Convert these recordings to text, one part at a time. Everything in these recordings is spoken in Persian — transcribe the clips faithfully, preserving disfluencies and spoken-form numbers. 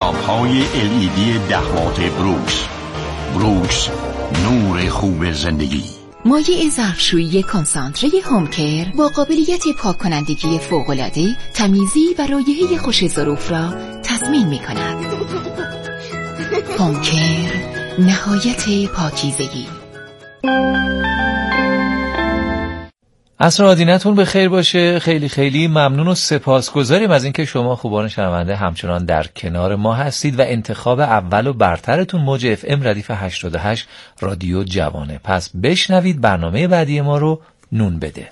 لامپ های ال ای دی ده وات بروکس. بروکس، نور خوب زندگی. مایع ظرفشویی کنسانتره هومکر با قابلیت پاک کنندگی فوق‌العاده، تمیزی و رایحه خوش ظروف را تضمین می کند. هومکر، نهایت پاکیزگی. عصر آدینتون به خیر باشه. خیلی خیلی ممنون و سپاسگزاریم از اینکه شما خوبان شنونده همچنان در کنار ما هستید و انتخاب اول و برترتون موج اف ام ردیف هشتاد و هشت رادیو جوانه. پس بشنوید برنامه بعدی ما رو. نون بده.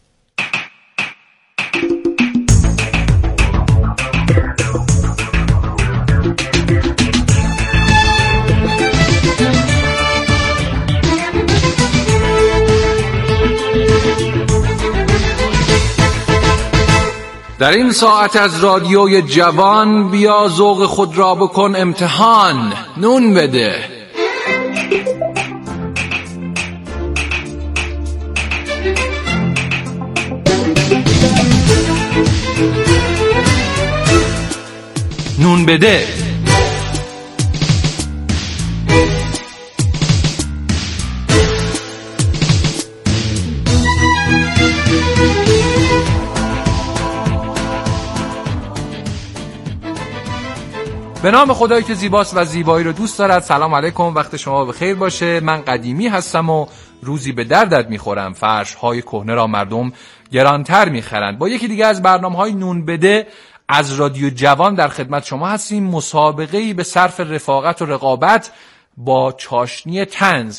در این ساعت از رادیوی جوان بیا ذوق خود را بکن امتحان. نون بده. نون بده. به نام خدایی که زیباست و زیبایی رو دوست دارد. سلام علیکم، وقت شما بخیر باشه. من قدیمی هستم و روزی به دردت میخورم. فرش های کهنه را مردم گرانتر میخرند. با یکی دیگه از برنامه های نون بده از رادیو جوان در خدمت شما هستیم. مسابقه‌ای به صرف رفاقت و رقابت با چاشنی طنز.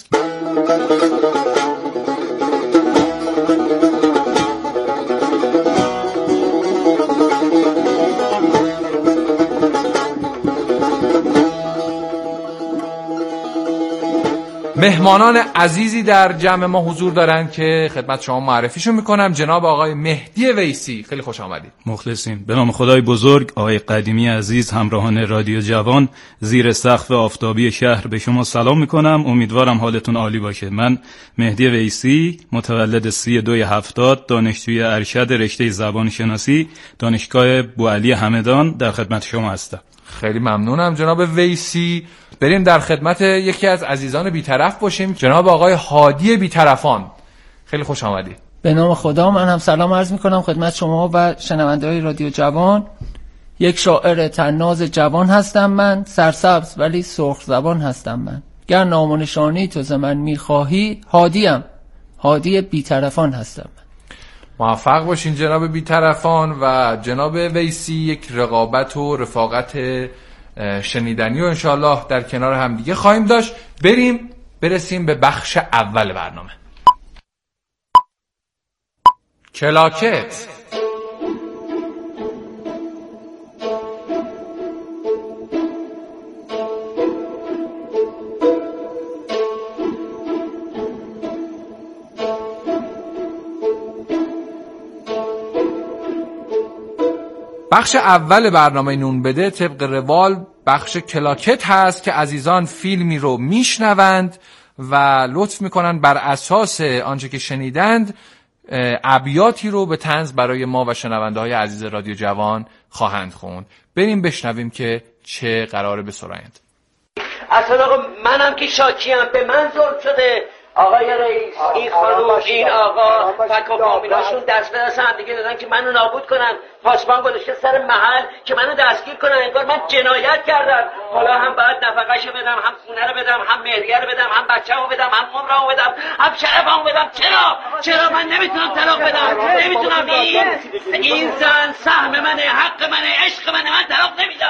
مهمانان عزیزی در جمع ما حضور دارن که خدمت شما معرفیشون میکنم. جناب آقای مهدی ویسی، خیلی خوش آمدید. مخلصیم. به نام خدای بزرگ، آقای قدیمی عزیز، همراهان رادیو جوان زیر سقف آفتابی شهر به شما سلام میکنم. امیدوارم حالتون عالی باشه. من مهدی ویسی، متولد سی دوی هفتاد، دانشجوی ارشد رشته زبان شناسی دانشگاه بوعلی همدان در خدمت شما هستم. خیلی ممنونم جناب ویسی. بریم در خدمت یکی از عزیزان بی‌طرف باشیم. جناب آقای هادی بی‌طرفان، خیلی خوش آمدید. به نام خدا من هم سلام عرض میکنم خدمت شما و شنونده های رادیو جوان. یک شاعر طناز جوان هستم من، سرسبز ولی سرخ زبان هستم من. گر نام و نشانی تو ز من میخواهی، هادیم، هادی بی‌طرفان هستم من. موفق باشین جناب بی‌طرفان. و جناب ویسی، یک رقابت و رفاقت شنیدنی و انشاءالله در کنار هم دیگه خواهیم داشت. بریم برسیم به بخش اول برنامه. کلاکت. بخش اول برنامه نون بده طبق روال بخش کلاکت هست که عزیزان فیلمی رو میشنوند و لطف میکنن بر اساس آنچه که شنیدند ابیاتی رو به طنز برای ما و شنونده های عزیز رادیو جوان خواهند خوند. بریم بشنویم که چه قراره بسرایند. اصلا آقا منم که شاکیم، به من ظلم شده. آقای رئیس، این خانوم، این آقا فک و فامیلاشون دست به دست هم دیگه دادن که منو نابود کنن. پاسبان گذاشته سر محل که منو دستگیر کنن، انگار من جنایت کردم. حالا هم باید نفقه‌شو بدم، هم خونه رو بدم، هم مهریه رو بدم، هم بچه‌مو بدم، هم عمرمو بدم، هم شرفمو بدم. چرا؟ چرا من نمیتونم طلاق بدم؟ نمیتونم. این این زن سهم منه، حق منه، عشق منه. من طلاق نمیدم.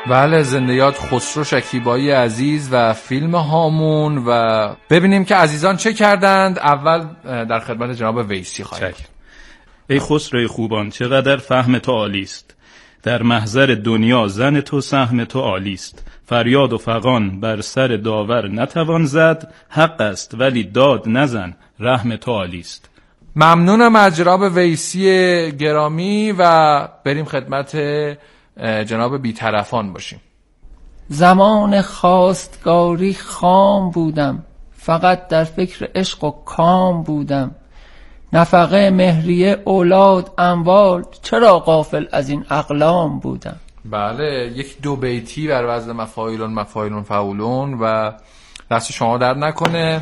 بله، زنده یاد خسرو شکیبایی عزیز و فیلم هامون. و ببینیم که عزیزان چه کردند. اول در خدمت جناب ویسی خواهیم. ای خسروی خوبان، چقدر فهم تو عالی است. در محضر دنیا زن تو سهم تو عالی است. فریاد و فغان بر سر داور نتوان زد. حق است ولی داد نزن، رحم تو عالی است. ممنونم از جناب ویسی گرامی و بریم خدمت جناب بی‌طرفان باشیم. زمان خواستگاری خام بودم، فقط در فکر عشق و کام بودم. نفقه مهریه اولاد اموال، چرا غافل از این اقلام بودم. بله، یک دو بیتی بر وزن مفاعیلون مفاعیلون فعولون و دست شما در نکنه.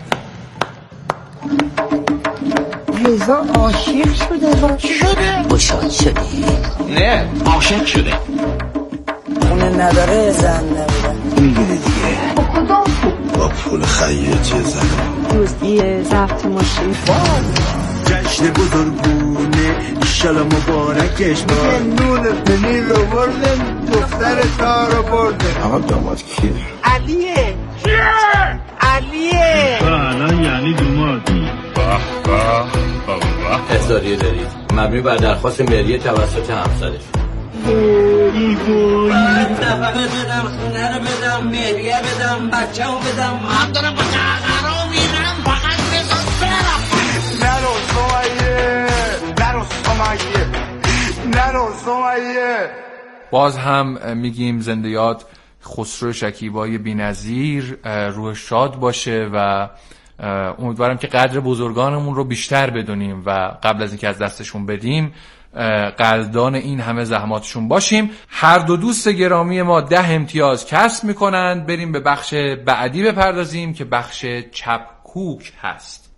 رضا عاشق شده. چی شده؟ گشاد شدی؟ نه، عاشق شده. خونه نداره زن نبوده. میگیره دیگه. با پول خیاطی زن. دوستی ضبط ماشین. جشن بزرگونه ایشالا مبارکش باد. نون پنیر رو بردن، دختر تارو بردن. آقا داماد کیه؟ علیه. کیه؟ علیه. الان یعنی دومادی. باه باه باه. احضاریه دارید مبنی بر درخواست مهریه توسط همسرش. ای بایی نفقه بدم، خونه رو بدم، مهریه بدم، بچه رو بدم. من دارم با تقرارا میرم، فقط بزن برم. نرو سمیه، نرو سمیه، نرو سمیه. باز هم میگیم زنده یاد خسرو شکیبایی بی‌نظیر، روح شاد باشه و امیدوارم که قدر بزرگانمون رو بیشتر بدونیم و قبل از اینکه از دستشون بدیم قدردان این همه زحماتشون باشیم. هر دو دوست گرامی ما ده امتیاز کسب میکنند. بریم به بخش بعدی بپردازیم که بخش چپکوک هست.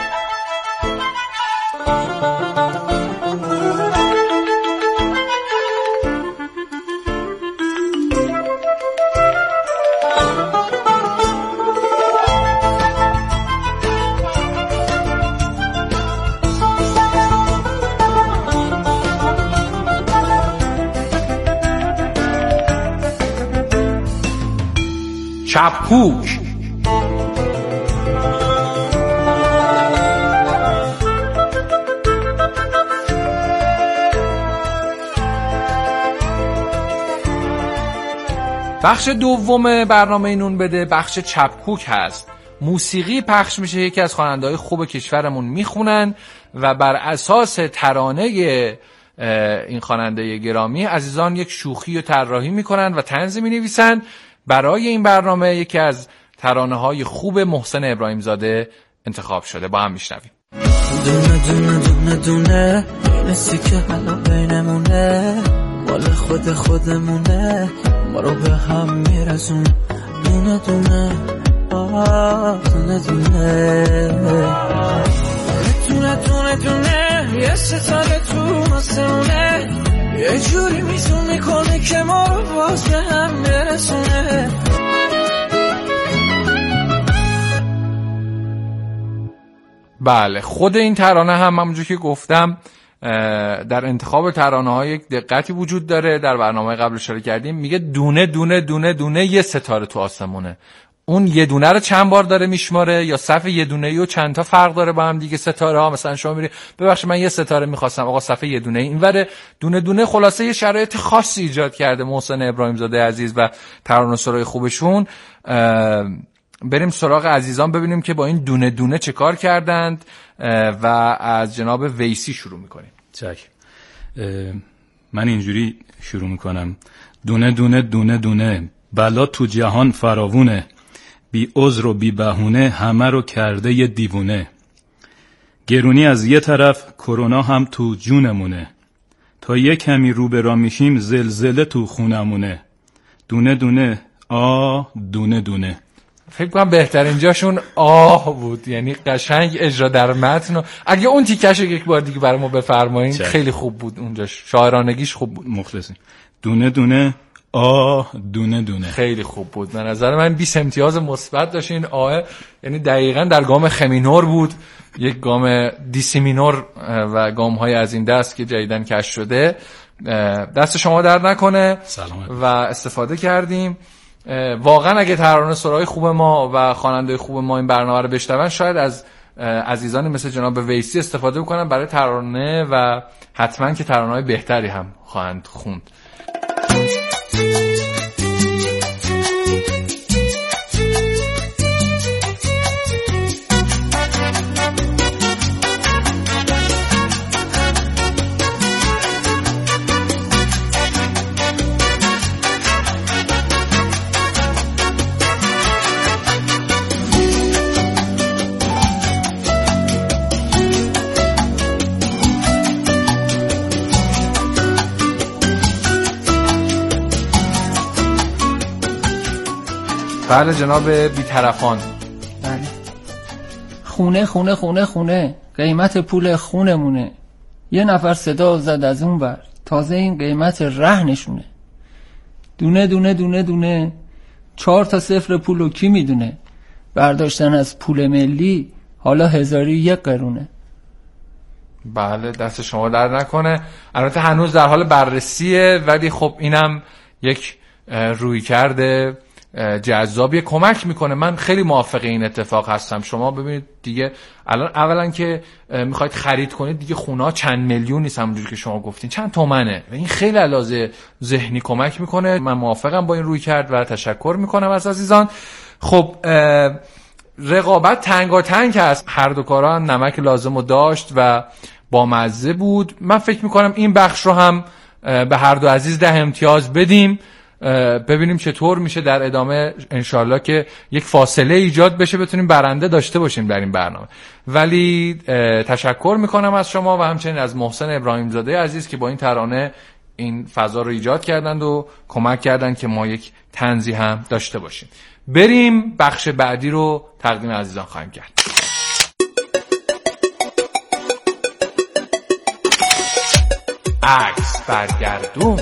چپکوک. بخش دوم برنامه نون بده بخش چپکوک هست. موسیقی پخش میشه، یکی از خواننده‌های خوب کشورمون میخونن و بر اساس ترانه این خواننده گرامی عزیزان یک شوخی و طراحی میکنن و طنز مینویسن. برای این برنامه یکی از ترانه‌های خوب محسن ابراهیم زاده انتخاب شده. با هم میشنویم. دونه دونه دونه دونه نسی که حالا بینمونه، مال خود خودمونه، ما رو به هم میرسون. دونه دونه آه دونه دونه دونه دونه دونه یه ستاره تو آسمونه، یه جوری میزون میکنه که ما رو باز به هم برسونه. بله، خود این ترانه هم همونجور که گفتم در انتخاب ترانه ها یک دقتی وجود داره. در برنامه قبل اشاره کردیم، میگه دونه دونه دونه دونه یه ستاره تو آسمونه. اون یه دونه رو چند بار داره میشماره یا صف یه دونه ای و چند تا فرق داره با هم دیگه ستاره ها؟ مثلا شما میری ببخشید من یه ستاره میخواستم، آقا صف یه دونه ای اینوره دونه دونه. خلاصه یه شرایط خاصی ایجاد کرده محسن ابراهیم زاده عزیز و ترانه‌سرای خوبشون. بریم سراغ عزیزان ببینیم که با این دونه دونه چه کار کردند و از جناب ویسی شروع میکنیم. چک. من اینجوری شروع میکنم. دونه دونه دونه دونه بلا تو جهان فراوونه، بی عذر و بی بهونه همه رو کرده یه دیوونه. گرونی از یه طرف، کرونا هم تو جونمونه، تا یه کمی رو به راه میشیم زلزله تو خونمونه. دونه دونه آه دونه دونه. فکر کنم بهترین جاشون آه بود، یعنی قشنگ اجرا در متن. اگه اون تیکش یک بار دیگه برای ما بفرمایین خیلی خوب بود اونجاش، شاعرانگیش خوب بود. مخلصیم. دونه دونه آه دونه دونه خیلی خوب بود. به نظر من بیست امتیاز مثبت داشت این آه، یعنی دقیقاً در گام خمینور بود، یک گام دیسی مینور و گام های از این دست که جدیداً کش شده. دست شما در نکنه سلامت. و استفاده کردیم. واقعا اگه ترانه سرای خوب ما و خواننده خوب ما این برنامه رو بشنون، شاید از عزیزانی مثل جناب ویسی استفاده بکنن برای ترانه و حتما که ترانه‌های بهتری هم خواهند خوند. بله جناب بی‌طرفان. بله. خونه خونه خونه خونه قیمت پول خونمونه. یه نفر صدا زد از اون ور، تازه این قیمت رهنشونه. دونه دونه دونه دونه چهار تا صفر پولو کی میدونه؟ برداشتن از پول ملی حالا هزاری یک قرونه. بله دست شما در نکنه. البته هنوز در حال بررسیه، ولی خب اینم یک روی کرده جذابیه، کمک میکنه. من خیلی موافق این اتفاق هستم. شما ببینید دیگه الان اولا که میخواید خرید کنید دیگه خونه ها چند میلیون نیست، همونجوری که شما گفتین چند تومنه و این خیلی علاوه ذهنی کمک میکنه. من موافقم با این روی کرد و تشکر میکنم از عزیزان. خب رقابت تنگاتنگ هست، هر دو کارا هم نمک لازم رو داشت و با مزه بود. من فکر میکنم این بخش رو هم به هر دو عزیز ده امتیاز بدیم، ببینیم چطور میشه در ادامه انشالله که یک فاصله ایجاد بشه بتونیم برنده داشته باشیم در این برنامه. ولی تشکر میکنم از شما و همچنین از محسن ابراهیم زاده عزیز که با این ترانه این فضا رو ایجاد کردند و کمک کردند که ما یک طنزی هم داشته باشیم. بریم بخش بعدی رو تقدیم عزیزان خواهیم کرد. عکس برگردون.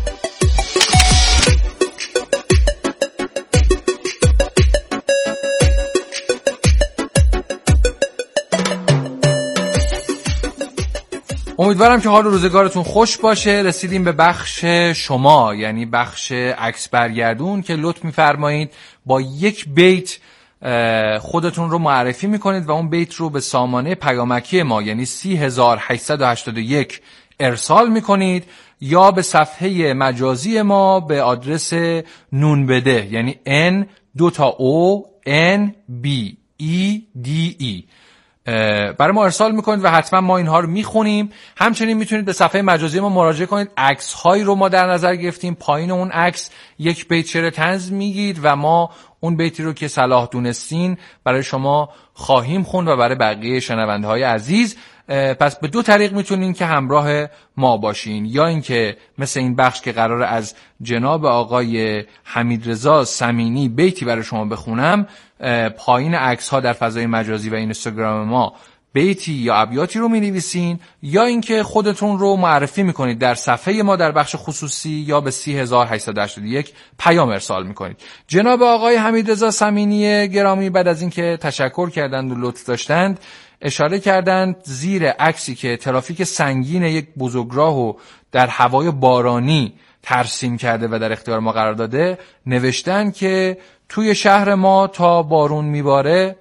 امیدوارم که حال روزگارتون خوش باشه. رسیدیم به بخش شما، یعنی بخش عکس برگردون که لطف می‌فرمایید با یک بیت خودتون رو معرفی میکنید و اون بیت رو به سامانه پیامکی ما یعنی سی هزار و هشتصد و هشتاد و یک ارسال میکنید یا به صفحه مجازی ما به آدرس نون بده یعنی n دو تا o n b e d e برای ما ارسال میکنید و حتما ما اینها رو میخونیم. همچنین میتونید به صفحه مجازی ما مراجعه کنید. عکس هایی رو ما در نظر گرفتیم، پایین اون عکس یک بیت شعر طنز میگید و ما اون بیتی رو که صلاح دونستین برای شما خواهیم خوند و برای بقیه شنونده های عزیز. پس به دو طریق میتونین که همراه ما باشین، یا اینکه مثل این بخش که قرار از جناب آقای حمیدرضا سمینی بیتی برای شما بخونم، پایین عکس ها در فضای مجازی و اینستاگرام ما بیتی یا ابیاتی رو می‌نویسین، یا اینکه خودتون رو معرفی میکنید در صفحه ما در بخش خصوصی یا به سی هزار و هشتصد و هشتاد و یک پیام ارسال میکنید. جناب آقای حمیدرضا سمینی گرامی بعد از اینکه تشکر کردند و لطف داشتند اشاره کردند زیر عکسی که ترافیک سنگین یک بزرگراهو در هوای بارانی ترسیم کرده و در اختیار ما قرار داده، نوشتن که توی شهر ما تا بارون میباره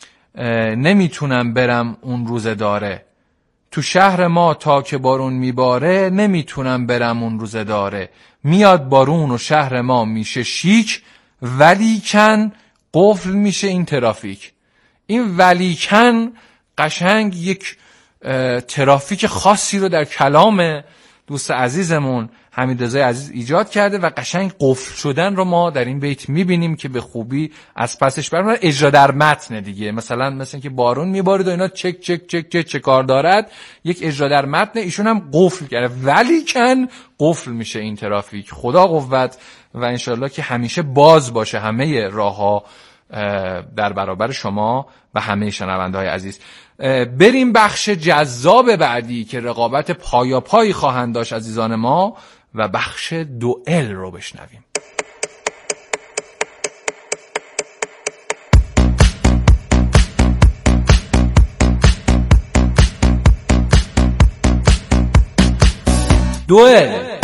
نمیتونم برم اون روزه داره. تو شهر ما تا که بارون میباره نمیتونم برم اون روزه داره. میاد بارون و شهر ما میشه شیک، ولیکن قفل میشه این ترافیک. این ولیکن قشنگ یک ترافیک خاصی رو در کلام دوست عزیزمون حمیدرضا عزیز ایجاد کرده و قشنگ قفل شدن رو ما در این بیت میبینیم که به خوبی از پسش برمون اجرا در متن دیگه. مثلا مثلا که بارون میبارید و اینا چک چک چک چک چه کار دارد، یک اجرا در متن ایشون هم قفل کرده، ولیکن قفل میشه این ترافیک. خدا قوت و انشالله که همیشه باز باشه همه راهها در برابر شما و همه شنونده های عزیز. بریم بخش جذاب بعدی که رقابت پایا پایی خواهند داشت عزیزان ما و بخش دوئل رو بشنویم. دوئل.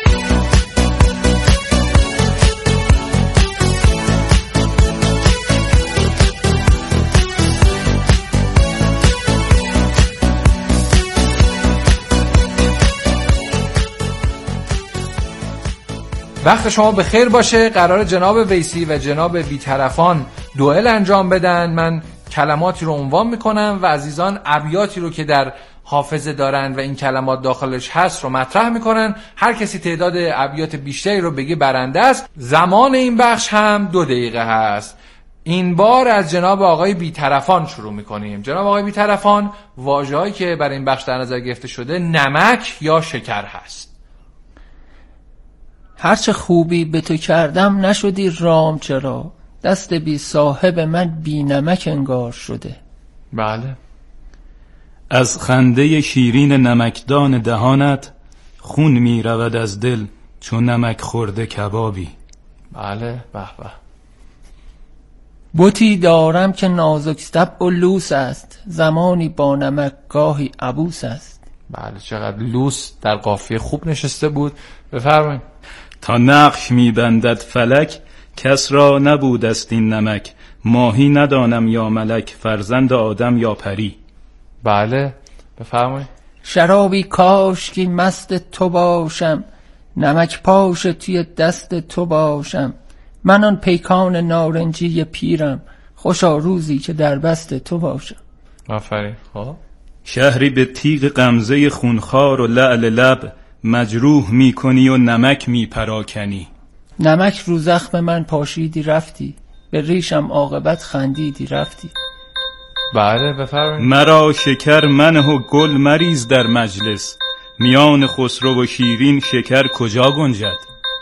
وقت شما به خیر باشه. قرار جناب ویسی و جناب بی‌طرفان دوئل انجام بدن. من کلماتی رو عنوان میکنم و عزیزان ابیاتی رو که در حافظه دارن و این کلمات داخلش هست رو مطرح میکنن. هر کسی تعداد ابیات بیشتری رو بگه برنده است. زمان این بخش هم دو دقیقه هست. این بار از جناب آقای بی‌طرفان شروع میکنیم. جناب آقای بی‌طرفان، واژه‌هایی که برای این بخش در نظر گرفته شده نمک یا شکر هست. هرچه خوبی به تو کردم نشدی رام، چرا دست بی صاحب من بی نمک انگار شده. بله. از خنده شیرین نمکدان دهانت خون می رود از دل چون نمک خورده کبابی. بله. به به. بتی دارم که نازک طبع و لوس است، زمانی با نمک گاهی عبوس است. بله. چقدر لوس در قافیه خوب نشسته بود. بفرمایید. تا نقش می بندد فلک کس را نبود است این نمک، ماهی ندانم یا ملک، فرزند آدم یا پری. بله. بفرمایید. شرابی کاشکی مست تو باشم، نمک پاش توی دست تو باشم. من آن پیکان نارنجی پیرم، خوشا روزی که در بست تو باشم. آفرین. خب شهری به تیغ غمزه خونخوار و لعل لب، مجروح می کنی و نمک می پراکنی. نمک رو زخم من پاشیدی رفتی، به ریشم عاقبت خندیدی رفتی. بله. بفرمایید. مرا شکر منه و گل مریز در مجلس، میان خسرو و شیرین شکر کجا گنجد.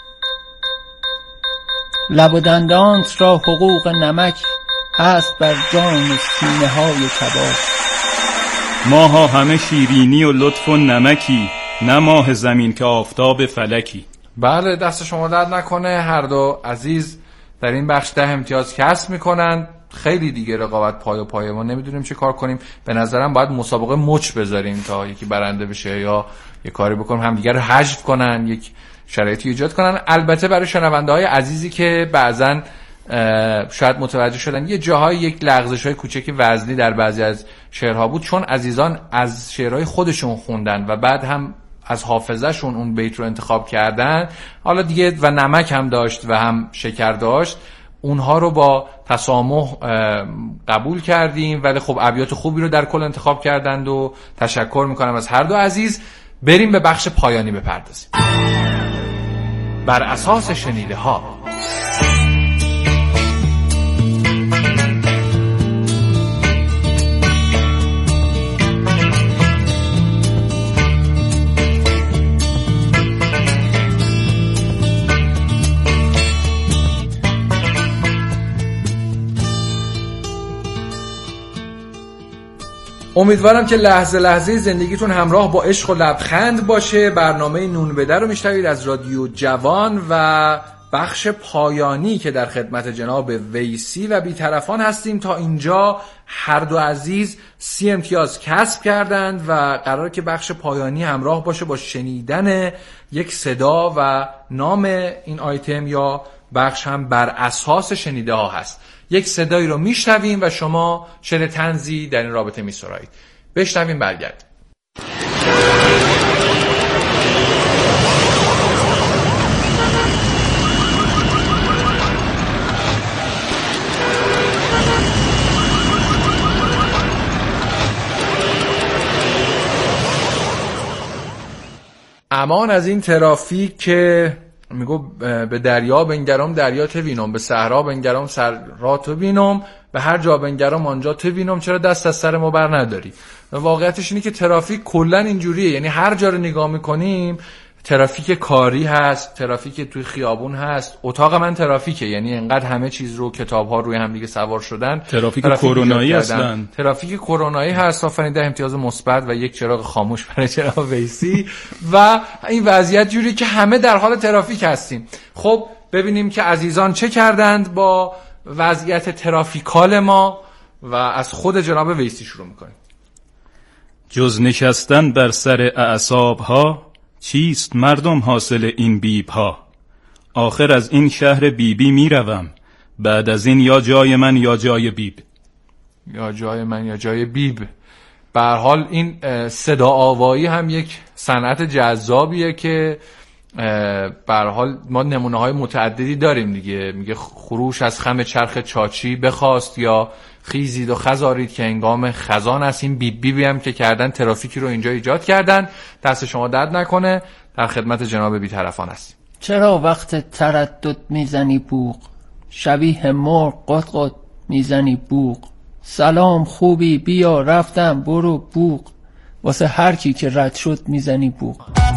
لب و دندانت را حقوق نمک، هست بر جان سینه های کباب. ماها همه شیرینی و لطف و نمکی، نه ماه زمین که آفتاب فلکی. بله. دست شما درد نکنه. هر دو عزیز در این بخش ده امتیاز کسب میکنن. خیلی دیگه رقابت پای و پایه، ما نمیدونیم چه کار کنیم. به نظرم باید مسابقه مچ بذاریم تا یکی برنده بشه، یا یه کاری بکنیم هم دیگه رو حذف کنن، یک شرایطی ایجاد کنن. البته برای شنونده های عزیزی که بعضن شاید متوجه شدن یه جاهای یک لغزش های کوچک وزنی در بعضی از شعرها بود، چون عزیزان از شعرهای خودشون خوندن و بعد هم از حافظه‌شون اون بیت رو انتخاب کردن. حالا دیگه و نمک هم داشت و هم شکر داشت، اونها رو با تسامح قبول کردیم، ولی خب ابیات خوبی رو در کل انتخاب کردند و تشکر میکنم از هر دو عزیز. بریم به بخش پایانی بپردازیم. بر اساس شنیده ها. امیدوارم که لحظه لحظه زندگیتون همراه با عشق و لبخند باشه. برنامه نون بده رو میشنوید از رادیو جوان و بخش پایانی که در خدمت جناب ویسی و بی‌طرفان هستیم. تا اینجا هر دو عزیز سی امتیاز کسب کردند و قراره که بخش پایانی همراه باشه با شنیدن یک صدا و نام این آیتم یا بخش هم بر اساس شنیده ها هست. یک صدایی رو میشنویم و شما شعر طنزی در این رابطه میسرایید. بشنویم برگرد. امان از این ترافیک که میگو به دریا بنگرم دریا تو بینم، به صحرا بنگرم صحرا تو بینم، به هر جا بنگرم آنجا تو بینم، چرا دست از سر ما بر نداری. و واقعیتش اینه که ترافیک کلا اینجوریه، یعنی هر جا رو نگاه میکنیم ترافیک کاری هست، ترافیک توی خیابون هست. اتاق من ترافیکه، یعنی انقدر همه چیز رو کتاب‌ها روی هم دیگه سوار شدن. ترافیک کرونایی اصلا ترافیک کرونایی هست. آفرین، ده امتیاز مثبت و یک چراغ خاموش برای جناب ویسی. و این وضعیت جوری که همه در حال ترافیک هستیم. خب ببینیم که عزیزان چه کردند با وضعیت ترافیکال ما و از خود جناب ویسی شروع می‌کنیم. جز نشستن بر سر اعصاب‌ها چیست مردم حاصل این بیب ها؟ آخر از این شهر بیبی می روم، بعد از این یا جای من یا جای بیب. یا جای من یا جای بیب. به هر حال این صدا آوایی هم یک صنعت جذابیه که به هر حال ما نمونه های متعددی داریم دیگه. میگه خروش از خم چرخ چاچی بخواست، یا خیزید و خزارید که هنگام خزان است. این بیب بیبی هم که کردن ترافیکی رو اینجا ایجاد کردن. دست شما درد نکنه. در خدمت جناب بی‌طرفان هستیم. چرا وقت تردد میزنی بوق، شبیه مرغ قط قط میزنی بوق. سلام خوبی بیا رفتم برو بوق، واسه هر کی که رد شد میزنی بوق.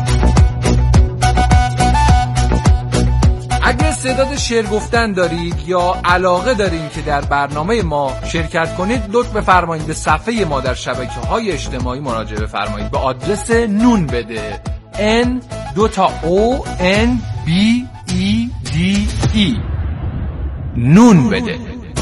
اگه استعداد شعر گفتن دارید یا علاقه دارین که در برنامه ما شرکت کنید، لطف بفرمایید به صفحه ما در شبکه‌های اجتماعی مراجعه بفرمایید به آدرس نون بده N دو تا O N B E D E نون بده.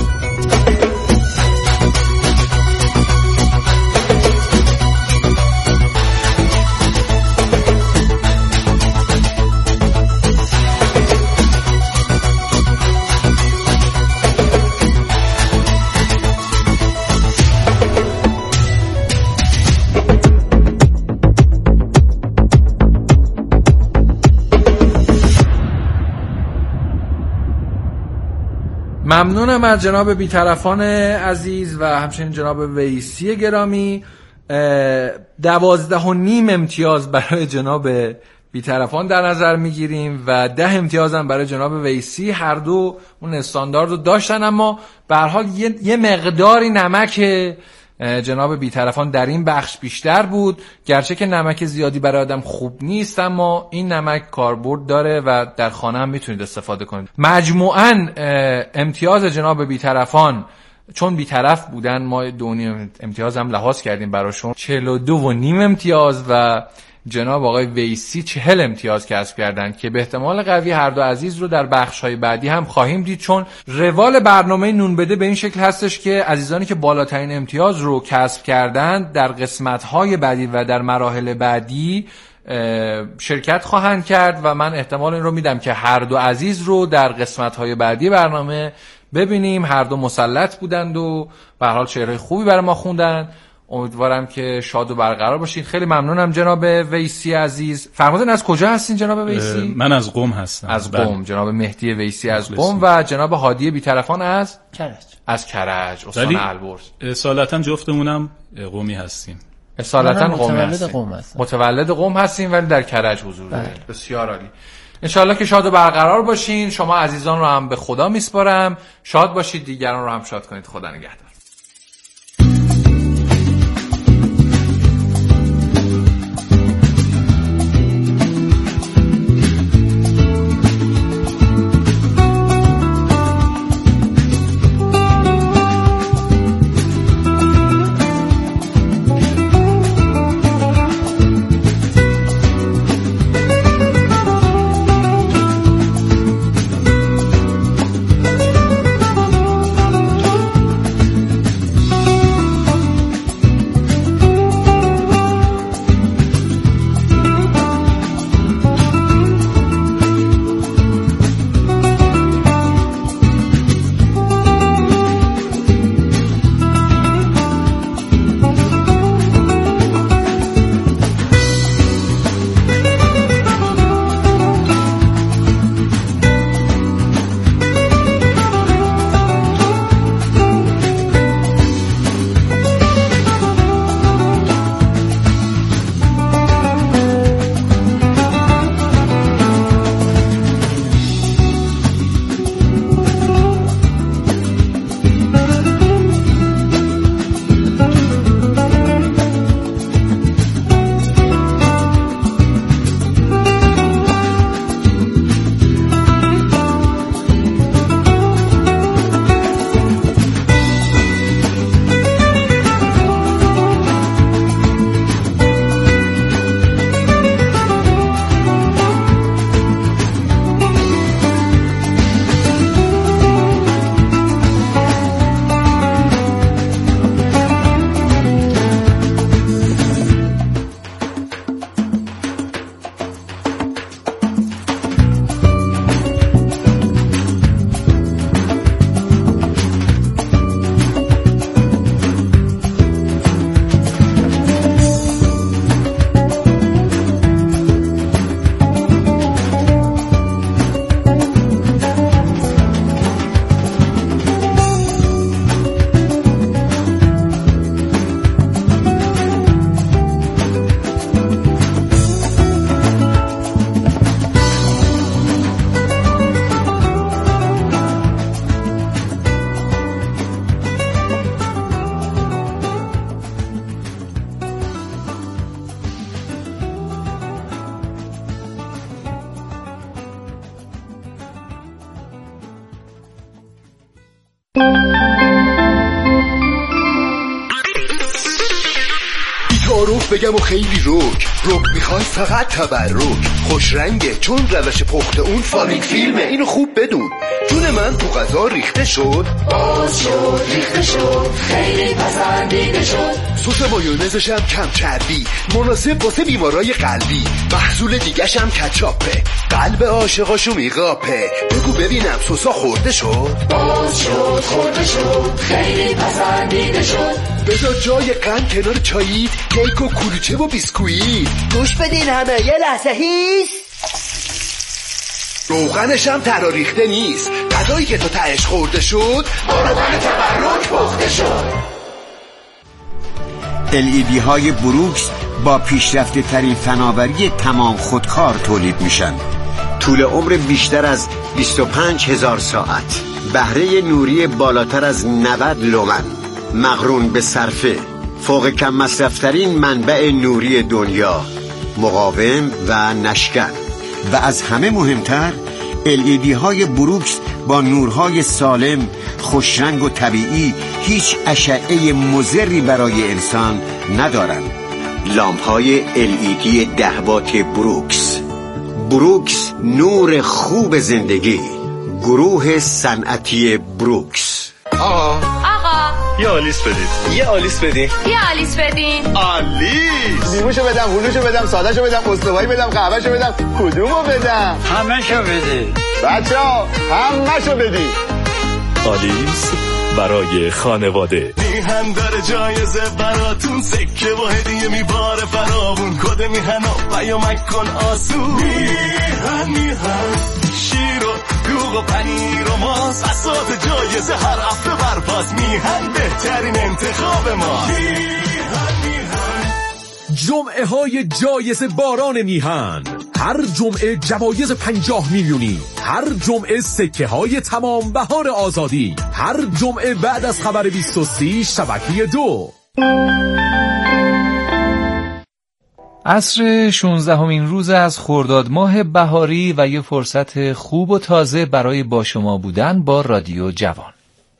ممنونم از جناب بی‌طرفان عزیز و همچنین جناب ویسی گرامی. دوازده و نیم امتیاز برای جناب بی‌طرفان در نظر میگیریم و ده امتیاز هم برای جناب ویسی. هر دو اون استاندارد رو داشتن، اما به هر حال یه،, یه مقداری نمک جناب بی‌طرفان در این بخش بیشتر بود. گرچه که نمک زیادی برای آدم خوب نیست، اما این نمک کاربرد داره و در خانه هم میتونید استفاده کنید. مجموعاً امتیاز جناب بی‌طرفان، چون بی‌طرف بودن ما دو نیم امتیاز هم لحاظ کردیم براشون، چهل و دو و نیم امتیاز و جناب آقای ویسی چهل امتیاز کسب کردن که به احتمال قوی هر دو عزیز رو در بخش‌های بعدی هم خواهیم دید، چون روال برنامه نون بده به این شکل هستش که عزیزانی که بالاترین امتیاز رو کسب کردن در قسمت‌های بعدی و در مراحل بعدی شرکت خواهند کرد و من احتمال این رو میدم که هر دو عزیز رو در قسمت‌های بعدی برنامه ببینیم. هر دو مسلط بودند و به هر حال شعرهای خوبی برای ما خوندن. امیدوارم که شاد و برقرار باشید. خیلی ممنونم جناب ویسی عزیز. فرمودن از کجا هستین جناب ویسی؟ من از قم هستم. از قم. جناب مهدی ویسی از قم و جناب هادی بی‌طرفان از کرج. از کرج استان البرز. اصالتا جفتمونم قمی هستیم. اصالتا قم هستیم. قم هستم. متولد قم هستیم ولی در کرج حضور داریم. بسیار عالی. انشالله که شاد و برقرار باشین. شما عزیزان رو هم به خدا میسپارم. شاد باشید، دیگران رو هم شاد کنید. خدا نگهدار. تعارف بگم و خیلی روک روک میخوای فقط تبرک خوش رنگه چون روش پخت اون فامیک فیلمه اینو خوب بدون جون من تو غذا ریخته شد باز شد ریخته شد خیلی پسندیده شد سس مایونزش هم کم چربی مناسب واسه بیمارای قلبی محصول دیگه‌ش هم کچاپه قلب عاشقاشو میقاپه بگو ببینم سسا خورده شد باز شد خورده شد خیلی پسندیده شد بذار جای قند کنار چایی کیک و کلوچه و بیسکویت گوش بدین همه یه لحظه هیس روغنش هم تراریخته نیست غذایی که تو تهش خورده شد با روغن تبرک پخته شد. ال ای دی های بروکس با پیشرفته ترین فناوری تمام خودکار تولید میشن. طول عمر بیشتر از بیست و پنج هزار ساعت، بهره نوری بالاتر از نود لومن، مقرون به صرفه، فوق کم مصرفترین منبع نوری دنیا، مقاوم و نشکن و از همه مهمتر ال ای دی های بروکس با نورهای سالم، خوشرنگ و طبیعی هیچ اشعه مضری برای انسان ندارند. لامپ های ال ای دی ده وات بروکس. بروکس نور خوب زندگی. گروه صنعتی بروکس. آقا آقا یه آلیس بدید. یه آلیس بدین. یه آلیس بدین. آلیس. لیموشو بدم، هلوشو بدم، سادهشو بدم، استوایی بدم، قهوهشو بدم، کدومو بدم؟ همه‌شو بدید. بچه‌ها همه‌شو بدید. آلیس برای خانواده. میهن داره جایزه براتون، سکه و هدیه میباره فراوون، کد میهن و پیامک کن آسون. میهن میهن شیر و دوغ و پنیر و ماست، بساط جایزه هر هفته برپاس. میهن بهترین انتخاب ما. جمعه های جایزه باران میهن، هر جمعه جوایز پنجاه میلیونی، هر جمعه سکه های تمام بهار آزادی، هر جمعه بعد از خبر بیست و سه شبکه دو. عصر شانزدهمین روز از خرداد ماه بهاری و یه فرصت خوب و تازه برای با شما بودن با رادیو جوان.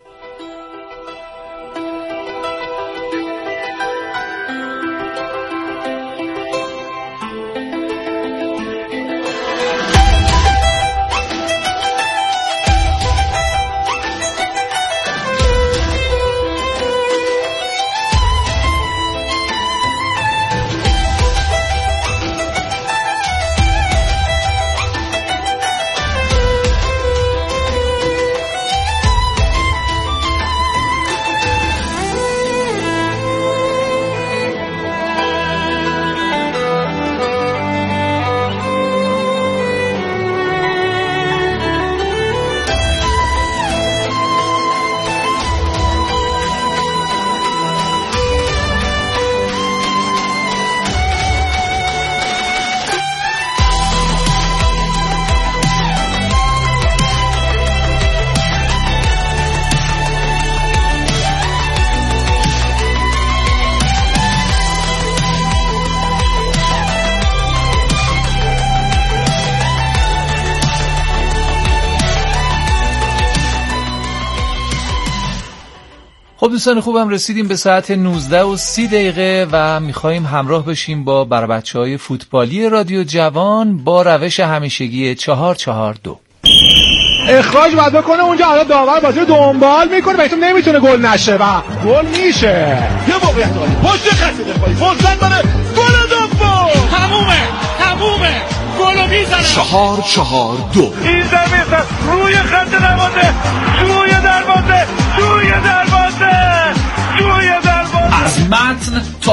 خب دوستان خوبم، رسیدیم به ساعت نوزده و سی دقیقه و میخواییم همراه بشیم با بر بچه‌های فوتبالی رادیو جوان با روش همیشگی چهار چهار دو. اخراج باید بکنه اونجا، حالا داور بازی رو دنبال میکنه، بهتون نمیتونه گل نشه و گل میشه. یه موقعیت داری پشت خط دفاعی فرصت داره، گل دوم تمومه تمومه گل میزنه. چهار چهار دو. این زمین روی خط دروازه، روی دروازه، روی دروازه، روی دروازه. از متن